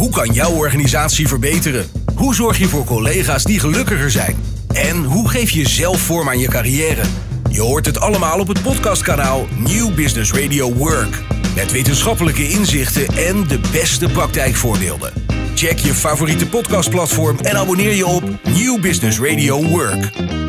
Hoe kan jouw organisatie verbeteren? Hoe zorg je voor collega's die gelukkiger zijn? En hoe geef je zelf vorm aan je carrière? Je hoort het allemaal op het podcastkanaal New Business Radio Work. Met wetenschappelijke inzichten en de beste praktijkvoorbeelden. Check je favoriete podcastplatform en abonneer je op New Business Radio Work.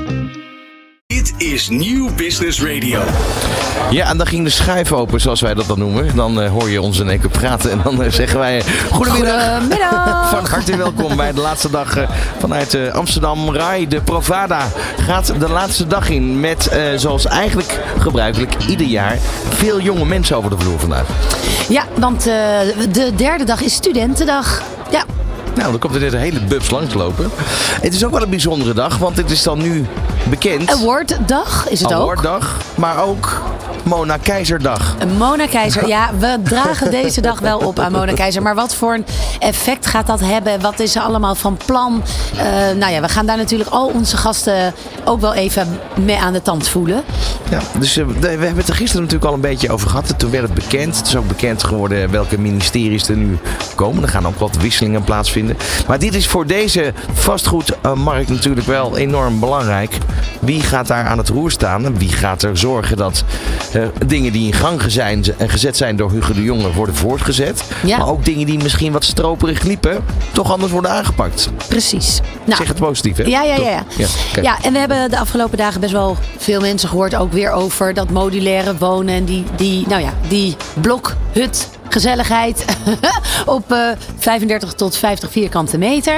Dit is New Business Radio. Ja, en dan ging de schuif open, zoals wij dat dan noemen. Dan hoor je ons in één keer praten en dan zeggen wij... Goedemiddag! Van harte welkom bij de laatste dag vanuit Amsterdam Rai. De Provada gaat de laatste dag in met, zoals eigenlijk gebruikelijk, ieder jaar veel jonge mensen over de vloer vandaag. Ja, want de derde dag is studentendag. Ja. Nou, dan komt er net een hele bubs langslopen. Het is ook wel een bijzondere dag, want het is dan nu bekend. Awarddag is het ook. Awarddag, maar ook Mona Keizerdag. Mona Keizer, ja, we dragen deze dag wel op aan Mona Keizer. Maar wat voor een effect gaat dat hebben? Wat is er allemaal van plan? Nou ja, we gaan daar natuurlijk al onze gasten ook wel even mee aan de tand voelen. Ja, dus we hebben het er gisteren natuurlijk al een beetje over gehad. Toen werd het bekend. Het is ook bekend geworden welke ministeries er nu komen. Er gaan ook wat wisselingen plaatsvinden. Maar dit is voor deze vastgoedmarkt natuurlijk wel enorm belangrijk. Wie gaat daar aan het roer staan? En wie gaat er zorgen dat dingen die in gang gezet zijn door Hugo de Jonge worden voortgezet. Ja. Maar ook dingen die misschien wat stroperig liepen, toch anders worden aangepakt. Precies. Nou, zeg het positief, hè? Ja. Ja, en we hebben de afgelopen dagen best wel veel mensen gehoord ook weer over dat modulaire wonen en die blokhut gezelligheid op 35 tot 50 vierkante meter.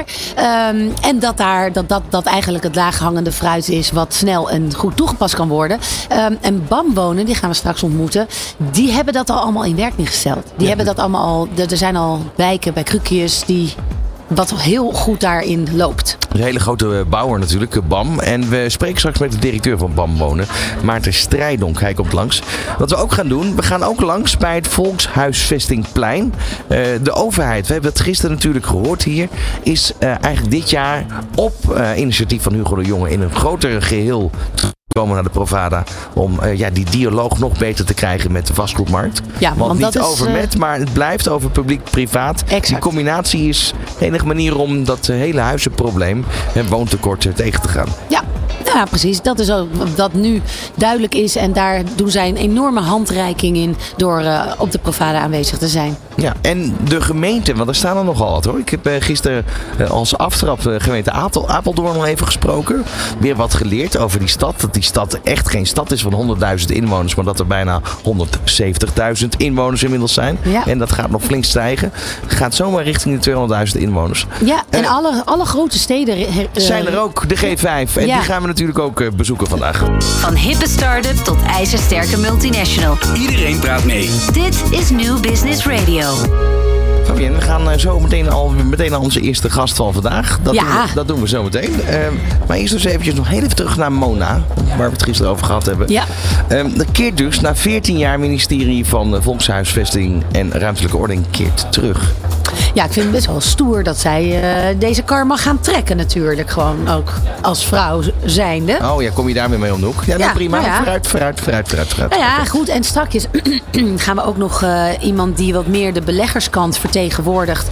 En dat eigenlijk het laaghangende fruit is wat snel en goed toegepast kan worden. En BAM Wonen, die gaan we straks ontmoeten, die hebben dat al allemaal in werking gesteld. Die hebben dat allemaal al, er zijn al wijken bij Krukjes die wat heel goed daarin loopt. Een hele grote bouwer natuurlijk, BAM. En we spreken straks met de directeur van BAM Wonen, Maarten Strijdonk. Hij komt langs. Wat we ook gaan doen, we gaan ook langs bij het Volkshuisvestingplein. De overheid, we hebben het gisteren natuurlijk gehoord hier, is eigenlijk dit jaar op initiatief van Hugo de Jonge in een groter geheel komen naar de Provada om die dialoog nog beter te krijgen met de vastgoedmarkt. Ja, want niet over maar het blijft over publiek-privaat. Die combinatie is de enige manier om dat hele huizenprobleem en woontekort tegen te gaan. Ja, precies. Dat is ook dat nu duidelijk is en daar doen zij een enorme handreiking in door op de Provada aanwezig te zijn. Ja, en de gemeente, want er staan er nogal wat hoor. Ik heb gisteren als aftrap de gemeente Apeldoorn nog even gesproken. Weer wat geleerd over die stad. Dat die stad echt geen stad is van 100.000 inwoners, maar dat er bijna 170.000 inwoners inmiddels zijn. Ja. En dat gaat nog flink stijgen. Gaat zomaar richting de 200.000 inwoners. Ja, en alle grote steden zijn er ook, de G5. En die gaan we natuurlijk ook bezoeken vandaag. Van hippe start-up tot ijzersterke multinational. Iedereen praat mee. Dit is New Business Radio. Fabienne, we gaan zo meteen naar onze eerste gast van vandaag. Dat doen we zo meteen. Maar eerst dus eventjes nog heel even terug naar Mona, waar we het gisteren over gehad hebben. Ja. Dat keert dus na 14 jaar ministerie van Volkshuisvesting en Ruimtelijke Ordening keert terug. Ja, ik vind het best wel stoer dat zij deze kar mag gaan trekken natuurlijk. Gewoon ook als vrouw zijnde. Oh ja, kom je daar weer mee om de hoek? Ja, prima. Ja. Vooruit. Nou ja, goed. En straks gaan we ook nog iemand die wat meer de beleggerskant vertegenwoordigt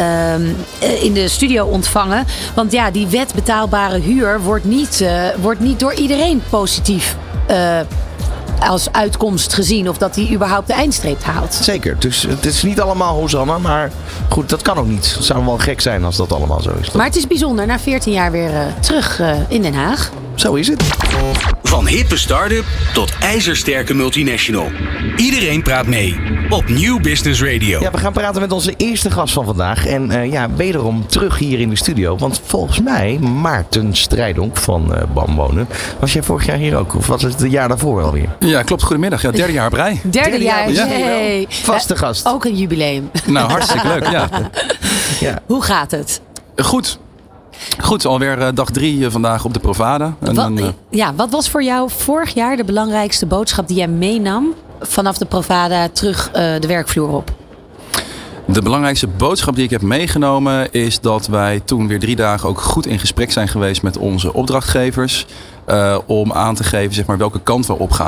in de studio ontvangen. Want ja, die wet betaalbare huur wordt niet door iedereen positief als uitkomst gezien of dat hij überhaupt de eindstreep haalt. Zeker. Dus het is niet allemaal Hosanna, maar goed, dat kan ook niet. Het zou wel gek zijn als dat allemaal zo is. Toch? Maar het is bijzonder, na 14 jaar weer terug in Den Haag. Zo is het. Van hippe start-up tot ijzersterke multinational. Iedereen praat mee op New Business Radio. Ja, we gaan praten met onze eerste gast van vandaag. En wederom terug hier in de studio. Want volgens mij, Maarten Strijdonk van BAM Wonen. Was jij vorig jaar hier ook? Of was het het jaar daarvoor alweer? Ja, klopt. Goedemiddag. Ja, derde jaar op rij. Derde jaar. Ja. Vaste gast. Ook een jubileum. Nou, hartstikke leuk. Ja. Hoe gaat het? Goed, alweer dag 3 vandaag op de Provada. Wat was voor jou vorig jaar de belangrijkste boodschap die jij meenam vanaf de Provada terug de werkvloer op? De belangrijkste boodschap die ik heb meegenomen is dat wij toen weer 3 dagen ook goed in gesprek zijn geweest met onze opdrachtgevers. Om aan te geven welke kant we op gaan.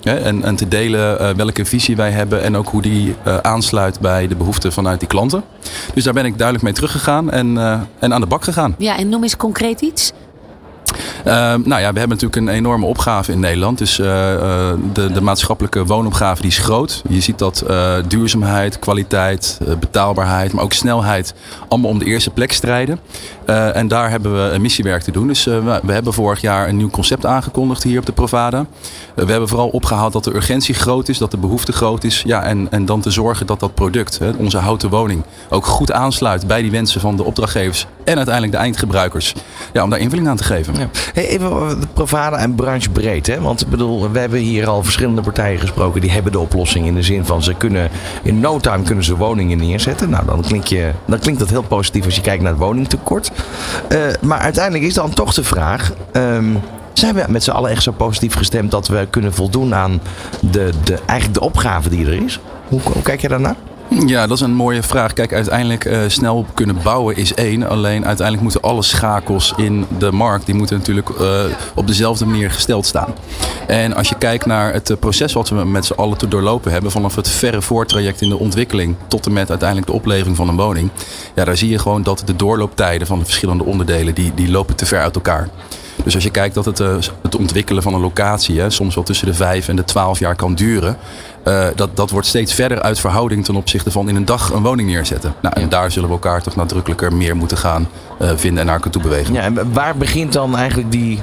En te delen welke visie wij hebben en ook hoe die aansluit bij de behoeften vanuit die klanten. Dus daar ben ik duidelijk mee teruggegaan en aan de bak gegaan. Ja, en noem eens concreet iets. We hebben natuurlijk een enorme opgave in Nederland. Dus de maatschappelijke woonopgave die is groot. Je ziet dat duurzaamheid, kwaliteit, betaalbaarheid, maar ook snelheid allemaal om de eerste plek strijden. En daar hebben we een missiewerk te doen. Dus we hebben vorig jaar een nieuw concept aangekondigd hier op de Provada. We hebben vooral opgehaald dat de urgentie groot is, dat de behoefte groot is. Ja, en dan te zorgen dat dat product, onze houten woning, ook goed aansluit bij die wensen van de opdrachtgevers en uiteindelijk de eindgebruikers. Ja, om daar invulling aan te geven. Ja. Hey, even de Provada en branchebreed. Hè? Want we hebben hier al verschillende partijen gesproken. Die hebben de oplossing in de zin van ze kunnen in no time kunnen ze woningen neerzetten. Nou, dan klinkt dat heel positief als je kijkt naar het woningtekort. Maar uiteindelijk is dan toch de vraag. Zijn we met z'n allen echt zo positief gestemd dat we kunnen voldoen aan eigenlijk de opgave die er is? Hoe kijk je daarnaar? Ja, dat is een mooie vraag. Kijk, uiteindelijk snel kunnen bouwen is één. Alleen uiteindelijk moeten alle schakels in de markt, die moeten natuurlijk op dezelfde manier gesteld staan. En als je kijkt naar het proces wat we met z'n allen te doorlopen hebben, vanaf het verre voortraject in de ontwikkeling tot en met uiteindelijk de oplevering van een woning. Ja, daar zie je gewoon dat de doorlooptijden van de verschillende onderdelen, die lopen te ver uit elkaar. Dus als je kijkt dat het ontwikkelen van een locatie soms wel tussen de 5 en de 12 jaar kan duren. Dat wordt steeds verder uit verhouding ten opzichte van in een dag een woning neerzetten. Nou, en daar zullen we elkaar toch nadrukkelijker meer moeten gaan vinden en naar elkaar toe bewegen. Ja, en waar begint dan eigenlijk die,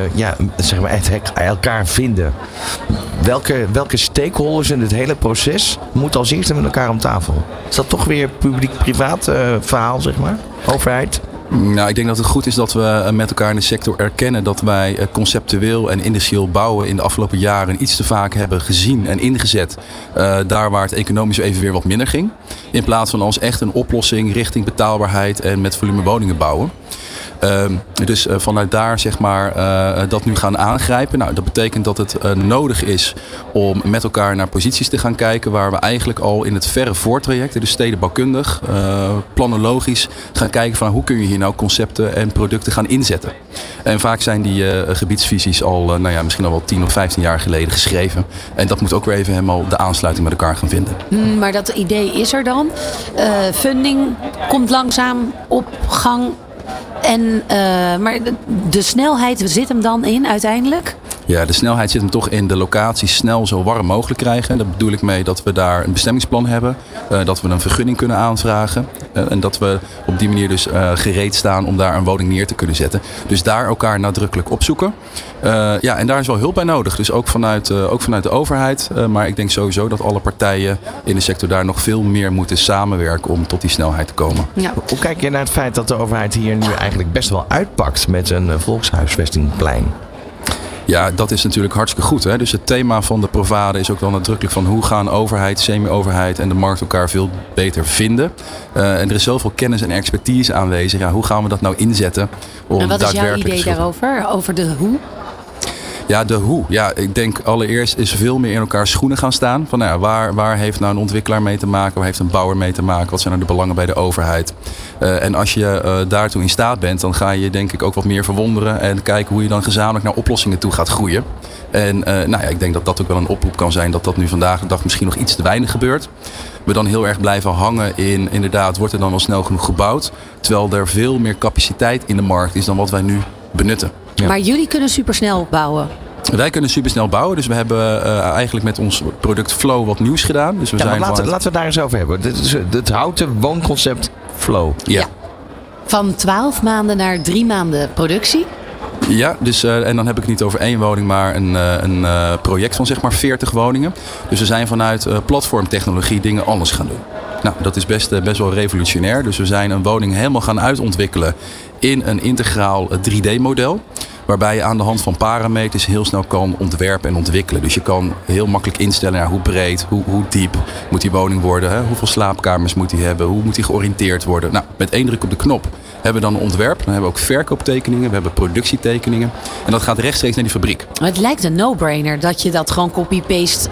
het elkaar vinden? Welke stakeholders in het hele proces moeten als eerste met elkaar om tafel? Is dat toch weer publiek-privaat verhaal, zeg maar? Overheid? Nou, ik denk dat het goed is dat we met elkaar in de sector erkennen dat wij conceptueel en industrieel bouwen in de afgelopen jaren iets te vaak hebben gezien en ingezet. Daar waar het economisch even weer wat minder ging. In plaats van als echt een oplossing richting betaalbaarheid en met volume woningen bouwen. Dus vanuit daar zeg maar dat nu gaan aangrijpen. Nou, dat betekent dat het nodig is om met elkaar naar posities te gaan kijken waar we eigenlijk al in het verre voortraject, dus stedenbouwkundig, planologisch, gaan kijken van hoe kun je hier nou concepten en producten gaan inzetten. En vaak zijn die gebiedsvisies al misschien al wel 10 of 15 jaar geleden geschreven. En dat moet ook weer even helemaal de aansluiting met elkaar gaan vinden. Maar dat idee is er dan. Funding komt langzaam op gang. Maar de snelheid zit hem dan in uiteindelijk? Ja, de snelheid zit hem toch in de locatie snel zo warm mogelijk krijgen. En daar bedoel ik mee dat we daar een bestemmingsplan hebben. Dat we een vergunning kunnen aanvragen. En dat we op die manier dus gereed staan om daar een woning neer te kunnen zetten. Dus daar elkaar nadrukkelijk opzoeken. En daar is wel hulp bij nodig. Dus ook vanuit de overheid. Maar ik denk sowieso dat alle partijen in de sector daar nog veel meer moeten samenwerken om tot die snelheid te komen. Ja. Hoe kijk je naar het feit dat de overheid hier nu eigenlijk best wel uitpakt met een volkshuisvestingplein? Ja, dat is natuurlijk hartstikke goed. Hè? Dus het thema van de Provada is ook wel nadrukkelijk van hoe gaan overheid, semi-overheid en de markt elkaar veel beter vinden. En er is zoveel kennis en expertise aanwezig. Ja, hoe gaan we dat nou inzetten? En wat is jouw idee daarover? Over de hoe? Ja, de hoe. Ja, ik denk allereerst is veel meer in elkaars schoenen gaan staan. Van waar heeft nou een ontwikkelaar mee te maken? Waar heeft een bouwer mee te maken? Wat zijn nou de belangen bij de overheid? En als je daartoe in staat bent, dan ga je denk ik ook wat meer verwonderen. En kijken hoe je dan gezamenlijk naar oplossingen toe gaat groeien. En ik denk dat dat ook wel een oproep kan zijn. Dat nu vandaag de dag misschien nog iets te weinig gebeurt. We dan heel erg blijven hangen in, inderdaad, wordt er dan wel snel genoeg gebouwd? Terwijl er veel meer capaciteit in de markt is dan wat wij nu benutten. Ja. Maar jullie kunnen supersnel bouwen? Wij kunnen supersnel bouwen. Dus we hebben eigenlijk met ons product Flow wat nieuws gedaan. Dus laten we het daar eens over hebben. Dit is het houten woonconcept Flow. Ja. Van 12 maanden naar 3 maanden productie? Ja, dus, en dan heb ik het niet over 1 woning, maar een project van zeg maar 40 woningen. Dus we zijn vanuit platformtechnologie dingen anders gaan doen. Nou, dat is best wel revolutionair. Dus we zijn een woning helemaal gaan uitontwikkelen in een integraal 3D-model. Waarbij je aan de hand van parameters heel snel kan ontwerpen en ontwikkelen. Dus je kan heel makkelijk instellen hoe breed, hoe diep moet die woning worden. Hè? Hoeveel slaapkamers moet die hebben? Hoe moet die georiënteerd worden? Nou, met 1 druk op de knop hebben we dan een ontwerp. Dan hebben we ook verkooptekeningen, we hebben productietekeningen. En dat gaat rechtstreeks naar die fabriek. Het lijkt een no-brainer dat je dat gewoon copy-paste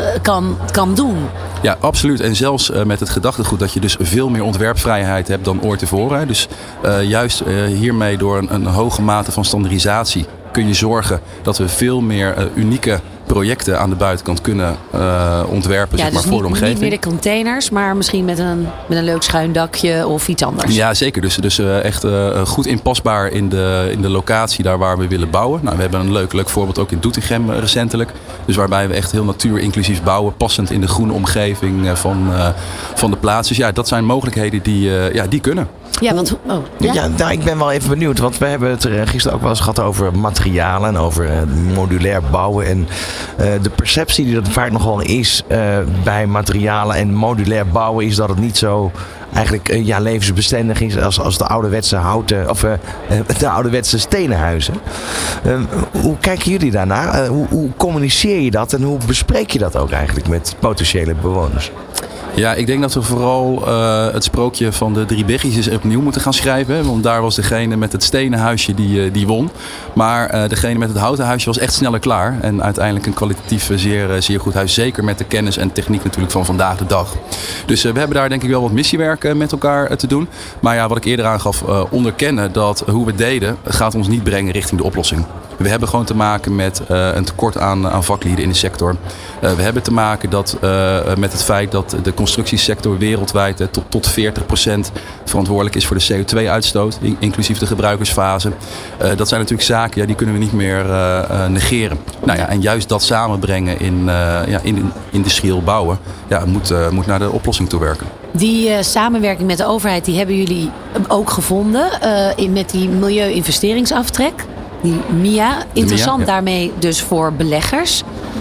kan doen. Ja, absoluut. En zelfs met het gedachtegoed dat je dus veel meer ontwerpvrijheid hebt dan ooit tevoren. Hè? Dus juist hiermee door een hoge mate van standaardisatie kun je zorgen dat we veel meer unieke projecten aan de buitenkant kunnen ontwerpen, zeg maar, dus voor de omgeving. Niet meer de containers, maar misschien met een leuk schuin dakje of iets anders. Ja, zeker. Dus echt goed inpasbaar in de locatie daar waar we willen bouwen. Nou, we hebben een leuk voorbeeld ook in Doetinchem recentelijk. Dus waarbij we echt heel natuurinclusief bouwen, passend in de groene omgeving van de plaats. Dus ja, dat zijn mogelijkheden die kunnen. Ja, want ik ben wel even benieuwd. Want we hebben het gisteren ook wel eens gehad over materialen en over modulair bouwen. En de perceptie die dat vaak nogal is bij materialen en modulair bouwen is dat het niet zo eigenlijk levensbestendig is als de ouderwetse houten of de ouderwetse stenen huizen. Hoe kijken jullie daarnaar? Hoe communiceer je dat en hoe bespreek je dat ook eigenlijk met potentiële bewoners? Ja, ik denk dat we vooral het sprookje van de 3 biggies opnieuw moeten gaan schrijven. Hè? Want daar was degene met het stenen huisje die won. Maar degene met het houten huisje was echt sneller klaar. En uiteindelijk een kwalitatief zeer goed huis. Zeker met de kennis en techniek natuurlijk van vandaag de dag. Dus we hebben daar denk ik wel wat missiewerk met elkaar te doen. Maar ja, wat ik eerder aangaf, onderkennen dat hoe we deden gaat ons niet brengen richting de oplossing. We hebben gewoon te maken met een tekort aan vaklieden in de sector. We hebben te maken met het feit dat de constructiesector wereldwijd tot 40% verantwoordelijk is voor de CO2-uitstoot, inclusief de gebruikersfase. Dat zijn natuurlijk zaken die kunnen we niet meer negeren. Nou ja, en juist dat samenbrengen in industrieel bouwen moet naar de oplossing toe werken. Die samenwerking met de overheid die hebben jullie ook gevonden met die milieu-investeringsaftrek. Die MIA. Interessant daarmee dus voor beleggers.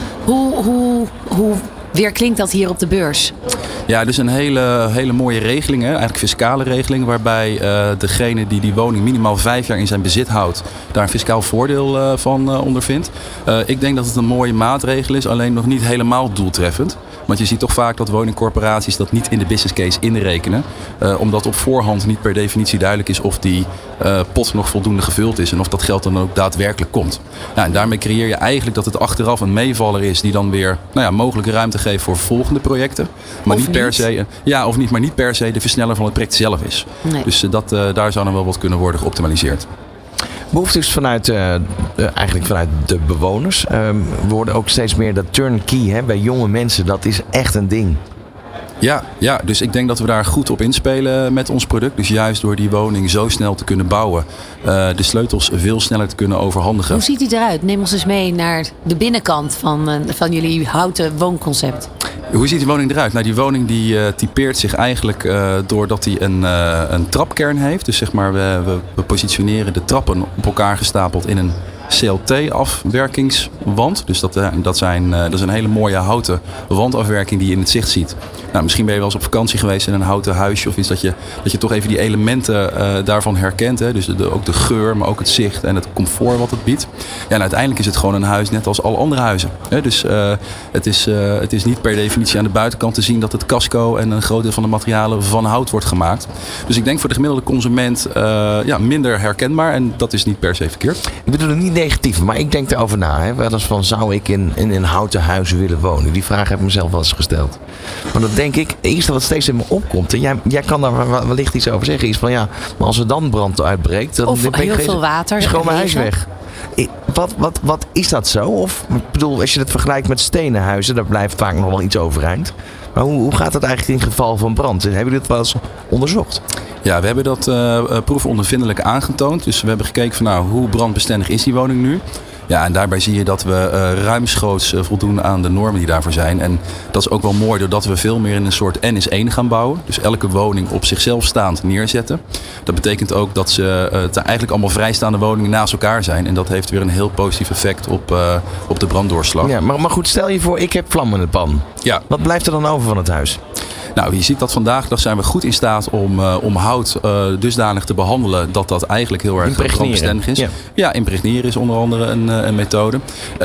Hoe weerklinkt dat hier op de beurs? Ja, dus een hele mooie regeling, hè? Eigenlijk fiscale regeling, waarbij degene die woning minimaal 5 jaar in zijn bezit houdt, daar een fiscaal voordeel van ondervindt. Ik denk dat het een mooie maatregel is, alleen nog niet helemaal doeltreffend. Want je ziet toch vaak dat woningcorporaties dat niet in de business case inrekenen. Omdat op voorhand niet per definitie duidelijk is of die pot nog voldoende gevuld is. En of dat geld dan ook daadwerkelijk komt. En daarmee creëer je eigenlijk dat het achteraf een meevaller is die dan weer mogelijk ruimte geeft voor volgende projecten. Maar niet per se de versneller van het project zelf is. Nee. Dus daar zou dan wel wat kunnen worden geoptimaliseerd. Behoeftes vanuit de bewoners. We horen ook steeds meer dat turnkey bij jonge mensen. Dat is echt een ding. Ja, dus ik denk dat we daar goed op inspelen met ons product. Dus juist door die woning zo snel te kunnen bouwen, de sleutels veel sneller te kunnen overhandigen. Hoe ziet die eruit? Neem ons eens mee naar de binnenkant van jullie houten woonconcept. Hoe ziet die woning eruit? Nou, die woning die typeert zich eigenlijk doordat hij een trapkern heeft. Dus zeg maar, we positioneren de trappen op elkaar gestapeld in een CLT-afwerkingswand. Dus dat is een hele mooie houten wandafwerking die je in het zicht ziet. Nou, misschien ben je wel eens op vakantie geweest in een houten huisje of iets dat je toch even die elementen daarvan herkent. Hè? Dus ook de geur, maar ook het zicht en het comfort wat het biedt. Ja, en uiteindelijk is het gewoon een huis net als alle andere huizen. Hè? Dus het is niet per definitie aan de buitenkant te zien dat het casco en een groot deel van de materialen van hout wordt gemaakt. Dus ik denk voor de gemiddelde consument minder herkenbaar en dat is niet per se verkeerd. Ik bedoel het niet negatief, maar ik denk erover na. Hè? Wel eens van, zou ik in een houten huis willen wonen? Die vraag heb ik mezelf wel eens gesteld. Maar dat denk ik, het eerste wat steeds in me opkomt, en jij kan daar wellicht iets over zeggen, is van maar als er dan brand uitbreekt, dan of heel veel water. Is gewoon mijn huis weg. Wat is dat zo? Of ik bedoel, als je het vergelijkt met stenen huizen, daar blijft vaak nog wel iets overeind. Maar hoe gaat dat eigenlijk in geval van brand? Hebben jullie dat wel eens onderzocht? Ja, we hebben dat proefondervindelijk aangetoond. Dus we hebben gekeken van hoe brandbestendig is die woning nu? Ja, en daarbij zie je dat we ruimschoots voldoen aan de normen die daarvoor zijn. En dat is ook wel mooi doordat we veel meer in een soort N-is-1 gaan bouwen. Dus elke woning op zichzelf staand neerzetten. Dat betekent ook dat ze eigenlijk allemaal vrijstaande woningen naast elkaar zijn. En dat heeft weer een heel positief effect op de branddoorslag. Ja, maar goed, stel je voor, ik heb vlam in de pan. Ja. Wat blijft er dan over van het huis? Nou, je ziet dat vandaag de dag zijn we goed in staat om hout dusdanig te behandelen dat dat eigenlijk heel erg brandbestendig is. Ja, impregneren is onder andere een methode.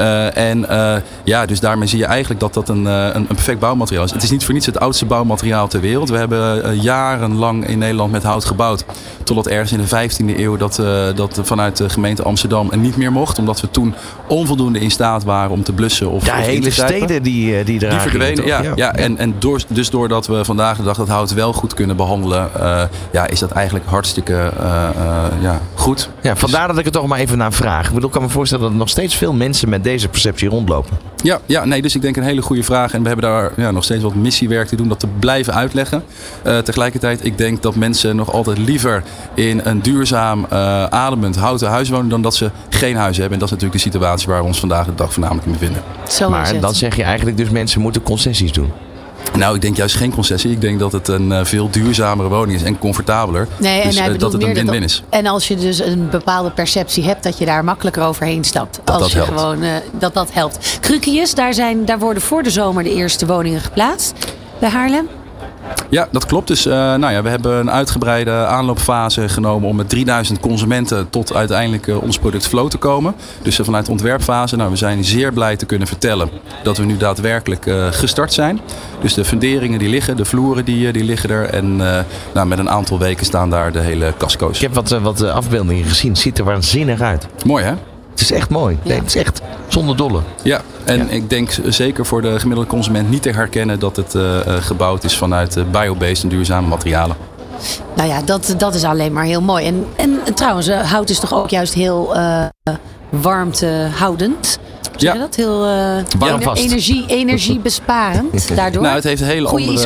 Dus daarmee zie je eigenlijk dat dat een perfect bouwmateriaal is. Het is niet voor niets het oudste bouwmateriaal ter wereld. We hebben jarenlang in Nederland met hout gebouwd. Totdat ergens in de 15e eeuw dat vanuit de gemeente Amsterdam niet meer mocht. Omdat we toen onvoldoende in staat waren om te blussen. Of hele steden die verdwenen. Ja. En doordat we we vandaag de dag dat hout wel goed kunnen behandelen, is dat eigenlijk hartstikke goed. Ja, vandaar dat ik er toch maar even naar vraag. Ik kan me voorstellen dat er nog steeds veel mensen met deze perceptie rondlopen. Dus ik denk een hele goede vraag. En we hebben daar nog steeds wat missiewerk te doen, dat te blijven uitleggen. Tegelijkertijd, ik denk dat mensen nog altijd liever in een duurzaam, ademend houten huis wonen dan dat ze geen huis hebben. En dat is natuurlijk de situatie waar we ons vandaag de dag voornamelijk in bevinden. Maar dan zeg je eigenlijk dus mensen moeten concessies doen. Nou, ik denk juist geen concessie. Ik denk dat het een veel duurzamere woning is en comfortabeler. Nee, dus en dat het een win-win is. En als je dus een bepaalde perceptie hebt, dat je daar makkelijker overheen stapt. Dat helpt. Gewoon, dat helpt. Krukius, daar worden voor de zomer de eerste woningen geplaatst. Bij Haarlem? Ja, dat klopt. Dus we hebben een uitgebreide aanloopfase genomen om met 3000 consumenten tot uiteindelijk ons product Flow te komen. Dus vanuit de ontwerpfase, we zijn zeer blij te kunnen vertellen dat we nu daadwerkelijk gestart zijn. Dus de funderingen die liggen, de vloeren die liggen er. En met een aantal weken staan daar de hele casco's. Ik heb wat afbeeldingen gezien. Het ziet er waanzinnig uit. Mooi, hè? Het is echt mooi. Nee, het is echt zonder dolle. Ja, en ik denk zeker voor de gemiddelde consument niet te herkennen dat het gebouwd is vanuit biobased en duurzame materialen. Nou ja, dat is alleen maar heel mooi. En trouwens, hout is toch ook juist heel warmtehoudend? Zeg je dat? Heel energiebesparend daardoor? Nou, het heeft hele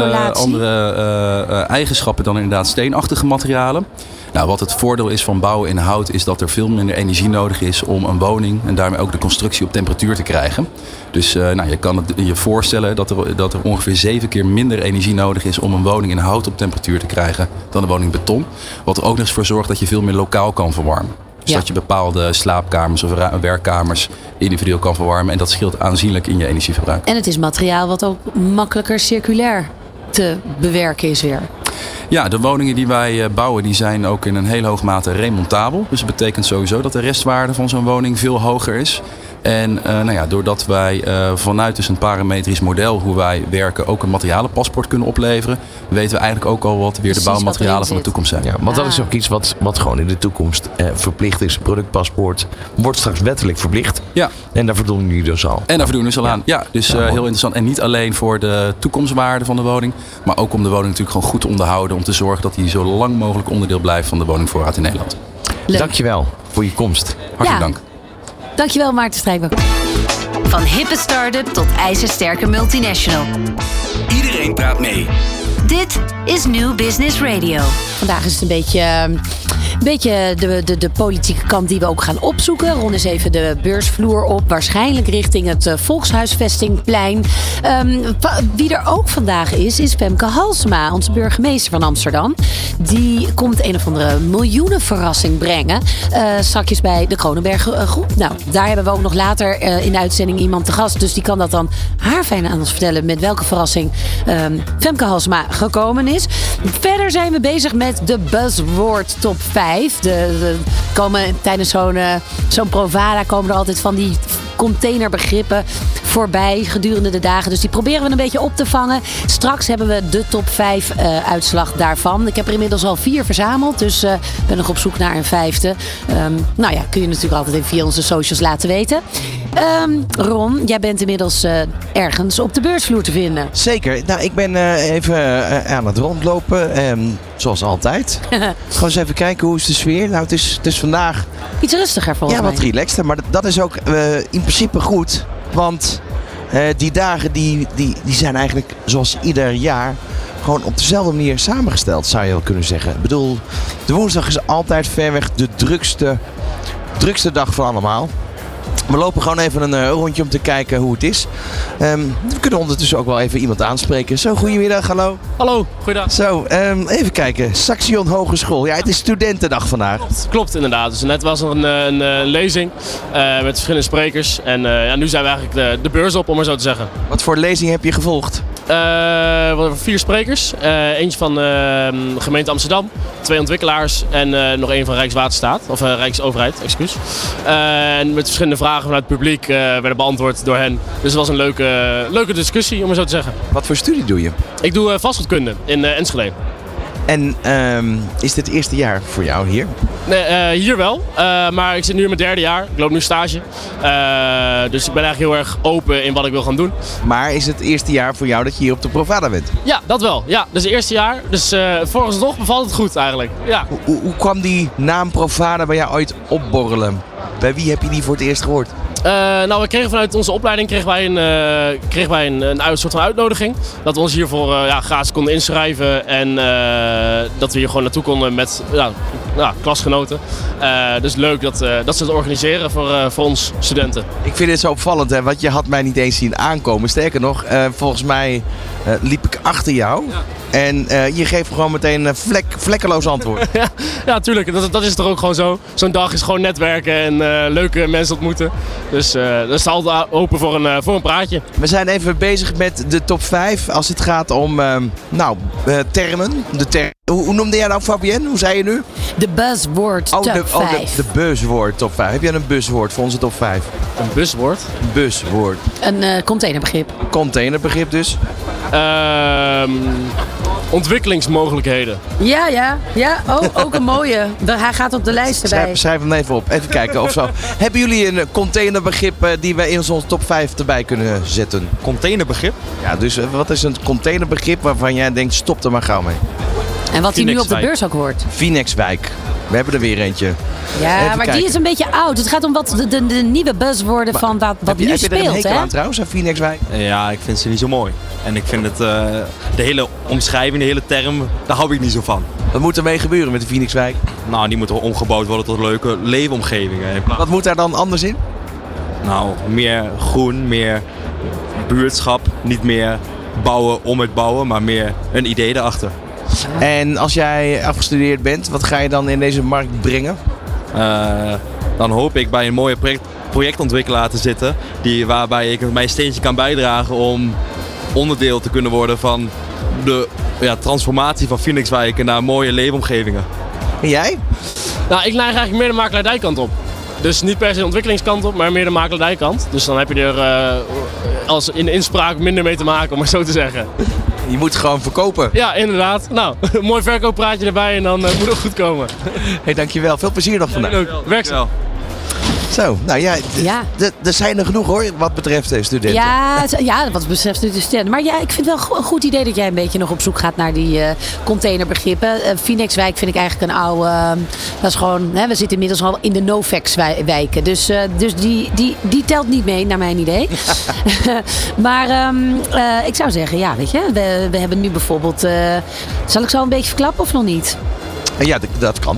andere eigenschappen dan inderdaad steenachtige materialen. Nou, wat het voordeel is van bouwen in hout is dat er veel minder energie nodig is om een woning en daarmee ook de constructie op temperatuur te krijgen. Dus je kan het je voorstellen dat er ongeveer 7 keer minder energie nodig is om een woning in hout op temperatuur te krijgen dan een woning in beton. Wat er ook nog eens voor zorgt dat je veel meer lokaal kan verwarmen. Dus dat je bepaalde slaapkamers of werkkamers individueel kan verwarmen. En dat scheelt aanzienlijk in je energieverbruik. En het is materiaal wat ook makkelijker circulair te bewerken is weer. Ja, de woningen die wij bouwen die zijn ook in een hele hoge mate remontabel. Dus dat betekent sowieso dat de restwaarde van zo'n woning veel hoger is. En doordat wij vanuit dus een parametrisch model hoe wij werken ook een materialenpaspoort kunnen opleveren, weten we eigenlijk ook al wat weer de bouwmaterialen van de toekomst zijn. Ja, want dat is ook iets wat gewoon in de toekomst verplicht is. Productpaspoort wordt straks wettelijk verplicht. Ja. En daar voldoen jullie dus al. En daar voldoen we dus al aan. Ja, dus heel interessant. En niet alleen voor de toekomstwaarde van de woning, maar ook om de woning natuurlijk gewoon goed te onderhouden. Om te zorgen dat die zo lang mogelijk onderdeel blijft van de woningvoorraad in Nederland. Leuk. Dankjewel voor je komst. Hartelijk dank. Dankjewel Maarten Strijkbak. Van hippe start-up tot ijzersterke multinational. Iedereen praat mee. Dit is New Business Radio. Vandaag is het een beetje de politieke kant die we ook gaan opzoeken. Ron is even de beursvloer op. Waarschijnlijk richting het Volkshuisvestingplein. Wie er ook vandaag is Femke Halsema, onze burgemeester van Amsterdam. Die komt een of andere miljoenenverrassing brengen. Straks bij de Kronenberg groep. Nou, daar hebben we ook nog later in de uitzending iemand te gast. Dus die kan dat dan haar fijn aan ons vertellen met welke verrassing Femke Halsema gekomen is. Verder zijn we bezig met de Buzzword Top 5. Komen tijdens zo'n Provada komen er altijd van die containerbegrippen voorbij gedurende de dagen. Dus die proberen we een beetje op te vangen. Straks hebben we de top 5 uitslag daarvan. Ik heb er inmiddels al 4 verzameld. Dus ben nog op zoek naar een 5e. Kun je natuurlijk altijd even via onze socials laten weten. Ron, jij bent inmiddels ergens op de beursvloer te vinden. Zeker. Nou, ik ben even aan het rondlopen. Zoals altijd. Gewoon eens even kijken, hoe is de sfeer? Nou, het is vandaag iets rustiger volgens mij. Ja, wat relaxter. Maar dat is ook in principe goed. Want die dagen die zijn eigenlijk zoals ieder jaar gewoon op dezelfde manier samengesteld, zou je wel kunnen zeggen. Ik bedoel, de woensdag is altijd verreweg de drukste dag van allemaal. We lopen gewoon even een rondje om te kijken hoe het is. We kunnen ondertussen ook wel even iemand aanspreken. Zo, goedemiddag, hallo. Hallo, goeiedag. Zo, even kijken. Saxion Hogeschool. Ja, het is studentendag vandaag. Klopt inderdaad. Dus net was er een lezing met verschillende sprekers. En nu zijn we eigenlijk de beurs op, om maar zo te zeggen. Wat voor lezing heb je gevolgd? We hebben 4 sprekers. Eentje van gemeente Amsterdam, 2 ontwikkelaars en nog 1 van Rijkswaterstaat. Of Rijksoverheid, excuus. En met verschillende vragen vanuit het publiek werden beantwoord door hen. Dus het was een leuke discussie, om maar zo te zeggen. Wat voor studie doe je? Ik doe vastgoedkunde in Enschede. En is dit het eerste jaar voor jou hier? Nee, hier wel. Maar ik zit nu in mijn 3e jaar. Ik loop nu stage. Dus ik ben eigenlijk heel erg open in wat ik wil gaan doen. Maar is het eerste jaar voor jou dat je hier op de Provada bent? Ja, dat wel. Ja, dus het eerste jaar. Dus vooralsnog bevalt het goed eigenlijk. Ja. Hoe kwam die naam Provada bij jou ooit opborrelen? Bij wie heb je die voor het eerst gehoord? Nou, we kregen vanuit onze opleiding een soort van uitnodiging. Dat we ons hiervoor gratis konden inschrijven. En dat we hier gewoon naartoe konden met klasgenoten. Dus leuk dat ze het organiseren voor ons studenten. Ik vind het zo opvallend, hè, want je had mij niet eens zien aankomen. Sterker nog, volgens mij liep ik achter jou. Ja. En je geeft gewoon meteen een vlekkeloos antwoord. Ja, tuurlijk. Dat is toch ook gewoon zo. Zo'n dag is gewoon netwerken en leuke mensen ontmoeten. Dus dat is altijd open voor een praatje. We zijn even bezig met de top 5 als het gaat om termen. Hoe noemde jij nou, Fabienne? Hoe zei je nu? De buzzword top 5. De buzzword top 5. Heb jij een buzzwoord voor onze top 5? Een buzzwoord? Buzzwoord. Een containerbegrip. Containerbegrip dus? Ontwikkelingsmogelijkheden. Ja. Oh, ook een mooie. Hij gaat op de lijst erbij. Schrijf hem even op. Even kijken of zo. Hebben jullie een containerbegrip die we in onze top 5 erbij kunnen zetten? Containerbegrip? Ja, dus wat is een containerbegrip waarvan jij denkt, stop er maar gauw mee? En wat hij nu op de beurs ook hoort. Phoenixwijk. We hebben er weer eentje. Ja, even maar kijken. die is een beetje oud. Het gaat om wat de nieuwe buzzwoorden van wat nu speelt. Heb je er een hekel aan trouwens, aan Phoenixwijk? Ja, ik vind ze niet zo mooi. En ik vind het, de hele omschrijving, de hele term, daar hou ik niet zo van. Wat moet er mee gebeuren met de Phoenixwijk? Nou, die moeten omgebouwd worden tot leuke leefomgevingen. Wat moet daar dan anders in? Nou, meer groen, meer buurtschap. Niet meer bouwen om het bouwen, maar meer een idee erachter. En als jij afgestudeerd bent, wat ga je dan in deze markt brengen? Dan hoop ik bij een mooie projectontwikkelaar te zitten. Waarbij ik mijn steentje kan bijdragen om onderdeel te kunnen worden van de transformatie van Phoenixwijk naar mooie leefomgevingen. En jij? Nou, ik neig eigenlijk meer de makelaardijkant op. Dus niet per se de ontwikkelingskant op, maar meer de makelaardijkant. Dus dan heb je er als in de inspraak minder mee te maken, om het zo te zeggen. Je moet gewoon verkopen. Ja, inderdaad. Nou, een mooi verkooppraatje erbij en dan moet het goed komen. Hey, dankjewel. Veel plezier nog vandaag. Werk zo. Zo, nou ja, er zijn er genoeg hoor, wat betreft studenten. Ja, wat betreft de studenten. Maar ja, ik vind het wel een goed idee dat jij een beetje nog op zoek gaat naar die containerbegrippen. Phoenixwijk vind ik eigenlijk een oude... dat is gewoon, we zitten inmiddels al in de no-fax-wijken. Dus die telt niet mee, naar mijn idee. Maar ik zou zeggen, ja, weet je, we hebben nu bijvoorbeeld... zal ik zo een beetje verklappen of nog niet? Ja, dat kan.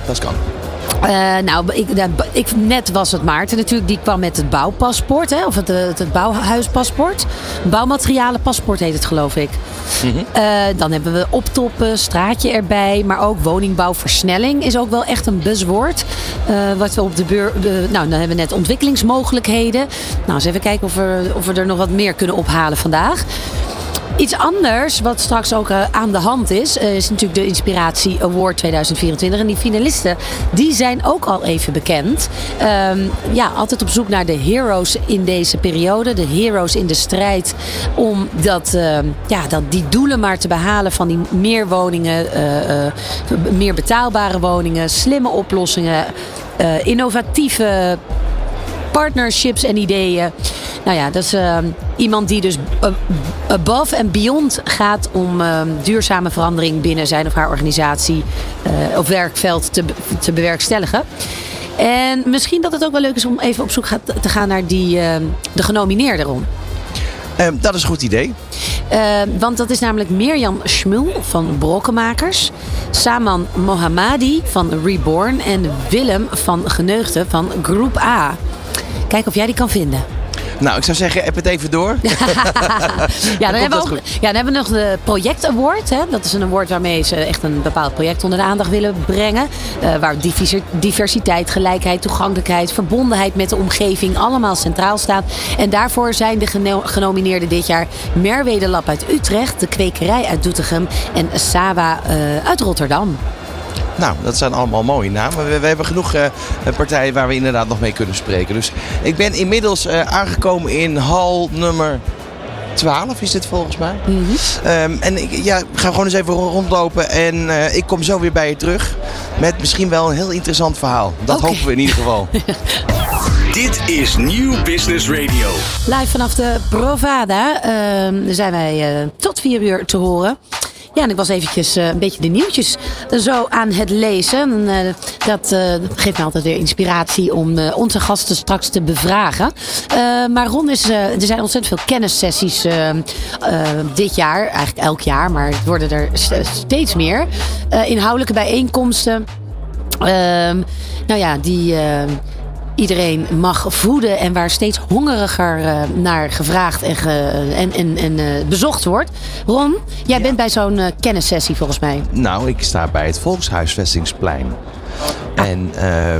Net was het Maarten natuurlijk. Die kwam met het bouwpaspoort. Of het bouwhuispaspoort. Bouwmaterialenpaspoort heet het, geloof ik. Mm-hmm. Dan hebben we optoppen, straatje erbij. Maar ook woningbouwversnelling is ook wel echt een buzzwoord. Wat we op dan hebben we net ontwikkelingsmogelijkheden. Nou, eens even kijken of we er nog wat meer kunnen ophalen vandaag. Iets anders, wat straks ook aan de hand is natuurlijk de Inspiratie Award 2024. En die finalisten, die zijn ook al even bekend. Altijd op zoek naar de heroes in deze periode. De heroes in de strijd om die doelen maar te behalen van die meer woningen. Meer betaalbare woningen, slimme oplossingen, innovatieve partnerships en ideeën. Nou ja, dat is iemand die dus above en beyond gaat om duurzame verandering binnen zijn of haar organisatie of werkveld te bewerkstelligen. En misschien dat het ook wel leuk is om even op zoek te gaan naar de genomineerden, Ron. Dat is een goed idee. Want dat is namelijk Mirjam Schmul van Brokkenmakers, Saman Mohammadi van Reborn en Willem van Geneugde van Groep A. Kijk of jij die kan vinden. Nou, ik zou zeggen, app het even door. Dan hebben we nog de Project Award. Hè? Dat is een award waarmee ze echt een bepaald project onder de aandacht willen brengen. Waar diversiteit, gelijkheid, toegankelijkheid, verbondenheid met de omgeving allemaal centraal staat. En daarvoor zijn de genomineerden dit jaar Merwede Lab uit Utrecht, de Kwekerij uit Doetinchem en Sawa uit Rotterdam. Nou, dat zijn allemaal mooie namen. We hebben genoeg partijen waar we inderdaad nog mee kunnen spreken. Dus ik ben inmiddels aangekomen in hal nummer 12 is dit volgens mij. En ik ga gewoon eens even rondlopen en ik kom zo weer bij je terug met misschien wel een heel interessant verhaal. Dat hopen we in ieder geval. Dit is Nieuw Business Radio. Live vanaf de Provada zijn wij tot 4 uur te horen. Ja, en ik was eventjes een beetje de nieuwtjes zo aan het lezen. En, dat geeft me altijd weer inspiratie om onze gasten straks te bevragen. Maar Ron, er zijn ontzettend veel kennissessies dit jaar. Eigenlijk elk jaar, maar het worden er steeds meer. Inhoudelijke bijeenkomsten. Die... iedereen mag voeden en waar steeds hongeriger naar gevraagd en bezocht wordt. Ron, jij bent bij zo'n kennissessie volgens mij. Nou, ik sta bij het Volkshuisvestingsplein. En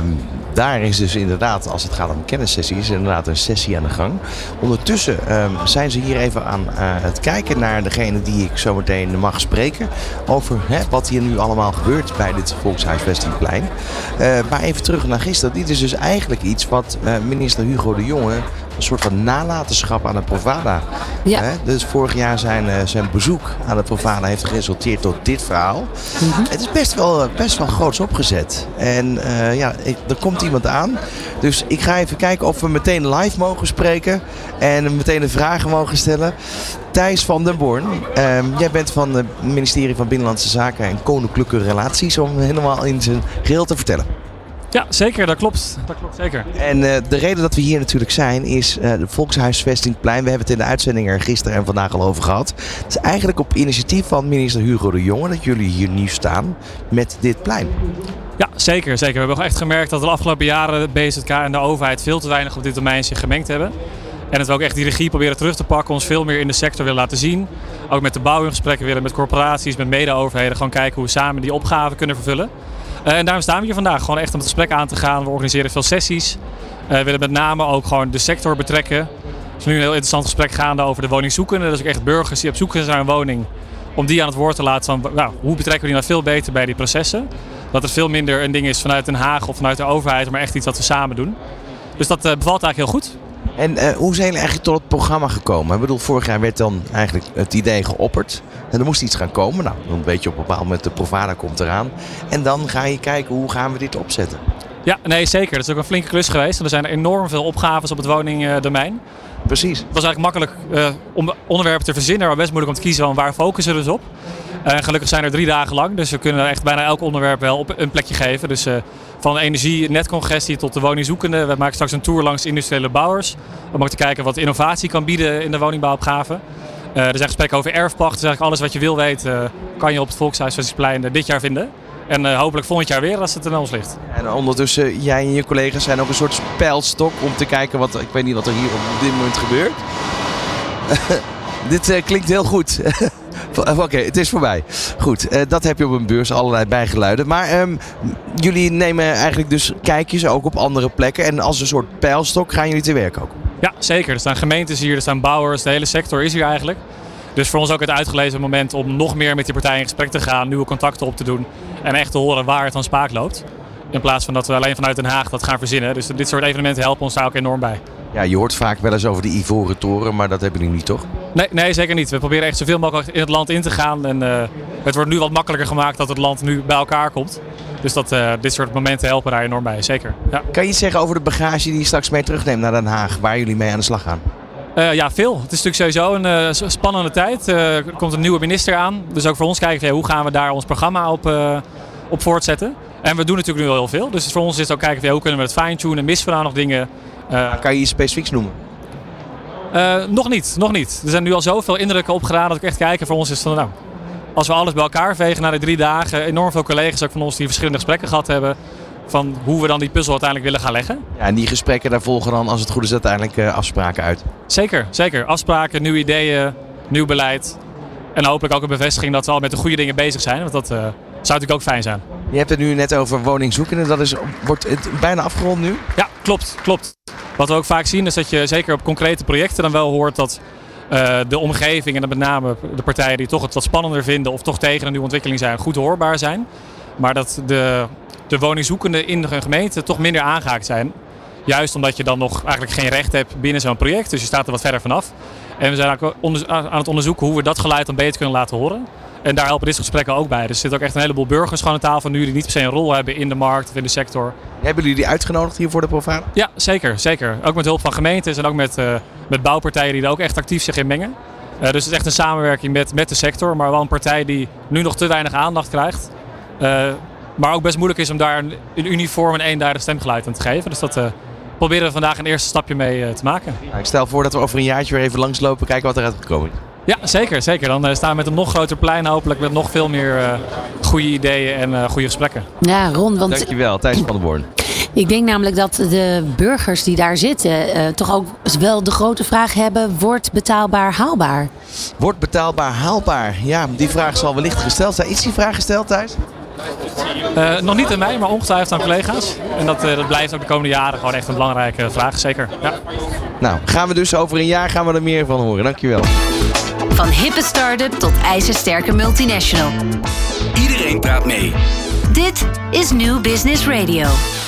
daar is dus inderdaad, als het gaat om kennissessies, inderdaad een sessie aan de gang. Ondertussen zijn ze hier even aan het kijken naar degene die ik zo meteen mag spreken. Over wat hier nu allemaal gebeurt bij dit Volkshuisvestingplein. Maar even terug naar gisteren. Dit is dus eigenlijk iets wat minister Hugo de Jonge een soort van nalatenschap aan de Provada. Ja. Dus vorig jaar zijn bezoek aan de Provada heeft geresulteerd tot dit verhaal. Het is best wel groots opgezet. En er komt iemand aan. Dus ik ga even kijken of we meteen live mogen spreken. En meteen de vragen mogen stellen. Thijs van den Born, jij bent van het ministerie van Binnenlandse Zaken en Koninklijke Relaties. Om helemaal in zijn geheel te vertellen. Ja, zeker. Dat klopt. Dat klopt zeker. En de reden dat we hier natuurlijk zijn is de Volkshuisvestingplein. We hebben het in de uitzending er gisteren en vandaag al over gehad. Het is eigenlijk op initiatief van minister Hugo de Jonge dat jullie hier nu staan met dit plein. Ja, zeker. We hebben echt gemerkt dat de afgelopen jaren de BZK en de overheid veel te weinig op dit domein zich gemengd hebben. En dat we ook echt die regie proberen terug te pakken, ons veel meer in de sector willen laten zien. Ook met de bouw in gesprekken willen, met corporaties, met mede-overheden. Gewoon kijken hoe we samen die opgaven kunnen vervullen. En daarom staan we hier vandaag. Gewoon echt om het gesprek aan te gaan. We organiseren veel sessies. We willen met name ook gewoon de sector betrekken. Er is nu een heel interessant gesprek gaande over de woningzoekenden. Dat is ook echt burgers die op zoek zijn naar een woning. Om die aan het woord te laten van hoe betrekken we die nou veel beter bij die processen. Dat het veel minder een ding is vanuit Den Haag of vanuit de overheid. Maar echt iets wat we samen doen. Dus dat bevalt eigenlijk heel goed. En hoe zijn jullie eigenlijk tot het programma gekomen? Ik bedoel, vorig jaar werd dan eigenlijk het idee geopperd. En er moest iets gaan komen. Nou, dan weet je op een bepaald moment de Provada komt eraan. En dan ga je kijken, hoe gaan we dit opzetten? Ja, nee, zeker. Dat is ook een flinke klus geweest. Er zijn enorm veel opgaves op het woningdomein. Precies. Het was eigenlijk makkelijk om onderwerpen te verzinnen, maar best moeilijk om te kiezen van waar focussen we dus op. Gelukkig zijn er 3 dagen lang, dus we kunnen echt bijna elk onderwerp wel op een plekje geven. Dus van energie-netcongestie tot de woningzoekende. We maken straks een tour langs industriële bouwers. Om ook te kijken wat innovatie kan bieden in de woningbouwopgave. Er zijn gesprekken over erfpacht. Dus eigenlijk alles wat je wil weten kan je op het Volkshuisvestingsplein dit jaar vinden. En hopelijk volgend jaar weer als het aan ons ligt. En ondertussen, jij en je collega's zijn ook een soort pijlstok om te kijken wat, ik weet niet wat er hier op dit moment gebeurt. Dit klinkt heel goed. Oké, het is voorbij. Goed, dat heb je op een beurs, allerlei bijgeluiden. Maar jullie nemen eigenlijk dus kijkjes ook op andere plekken. En als een soort pijlstok gaan jullie te werk ook? Ja, zeker. Er staan gemeentes hier, er staan bouwers. De hele sector is hier eigenlijk. Dus voor ons ook het uitgelezen moment om nog meer met die partijen in gesprek te gaan. Nieuwe contacten op te doen. En echt te horen waar het aan spaak loopt. In plaats van dat we alleen vanuit Den Haag dat gaan verzinnen. Dus dit soort evenementen helpen ons daar ook enorm bij. Ja, je hoort vaak wel eens over de Ivoren Toren, maar dat hebben jullie niet, toch? Nee, zeker niet. We proberen echt zoveel mogelijk in het land in te gaan. En het wordt nu wat makkelijker gemaakt dat het land nu bij elkaar komt. Dus dit soort momenten helpen daar enorm bij, zeker. Ja. Kan je iets zeggen over de bagage die je straks mee terugneemt naar Den Haag, waar jullie mee aan de slag gaan? Ja, veel. Het is natuurlijk sowieso een spannende tijd. Er komt een nieuwe minister aan. Dus ook voor ons kijken hoe gaan we daar ons programma op voortzetten. En we doen natuurlijk nu al heel veel. Dus voor ons is het ook kijken hoe kunnen we het fine-tunen. Missen we daar nog dingen? Kan je iets specifieks noemen? Nog niet. Er zijn nu al zoveel indrukken opgedaan dat ik echt kijken. Voor ons is het van als we alles bij elkaar vegen na de 3 dagen. Enorm veel collega's ook van ons die verschillende gesprekken gehad hebben. Van hoe we dan die puzzel uiteindelijk willen gaan leggen. Ja, en die gesprekken, daar volgen dan, als het goed is, uiteindelijk afspraken uit. Zeker. Afspraken, nieuwe ideeën, nieuw beleid. En hopelijk ook een bevestiging dat we al met de goede dingen bezig zijn. Want dat zou natuurlijk ook fijn zijn. Je hebt het nu net over woningzoekenden. Wordt het bijna afgerond nu? Ja, klopt. Wat we ook vaak zien is dat je zeker op concrete projecten dan wel hoort dat de omgeving en dan met name de partijen die toch het wat spannender vinden of toch tegen een nieuwe ontwikkeling zijn, goed hoorbaar zijn. Maar dat de woningzoekenden in de gemeente toch minder aangehaakt zijn. Juist omdat je dan nog eigenlijk geen recht hebt binnen zo'n project. Dus je staat er wat verder vanaf. En we zijn ook aan het onderzoeken hoe we dat geluid dan beter kunnen laten horen. En daar helpen dit soort gesprekken ook bij. Dus er zitten ook echt een heleboel burgers gewoon aan tafel nu die niet per se een rol hebben in de markt of in de sector. Hebben jullie die uitgenodigd hier voor de Provada? Ja, zeker. Ook met hulp van gemeentes en ook met bouwpartijen die er ook echt actief zich in mengen. Dus het is echt een samenwerking met de sector, maar wel een partij die nu nog te weinig aandacht krijgt. Maar ook best moeilijk is om daar een uniform en eenduidig stemgeluid aan te geven. Dus dat proberen we vandaag een eerste stapje mee te maken. Nou, ik stel voor dat we over een jaartje weer even langslopen, kijken wat eruit gekomen is. Ja, zeker. Dan staan we met een nog groter plein hopelijk met nog veel meer goede ideeën en goede gesprekken. Ja, Ron, want Dankjewel, Thijs van der Born. ik denk namelijk dat de burgers die daar zitten toch ook wel de grote vraag hebben, wordt betaalbaar haalbaar? Wordt betaalbaar haalbaar? Ja, die vraag zal wellicht gesteld zijn. Is die vraag gesteld, Thijs? Nog niet aan mij, maar ongetwijfeld aan collega's. En dat blijft ook de komende jaren gewoon echt een belangrijke vraag, zeker. Ja. Nou, gaan we dus over een jaar er meer van horen. Dankjewel. Van hippe start-up tot ijzersterke multinational. Iedereen praat mee. Dit is New Business Radio.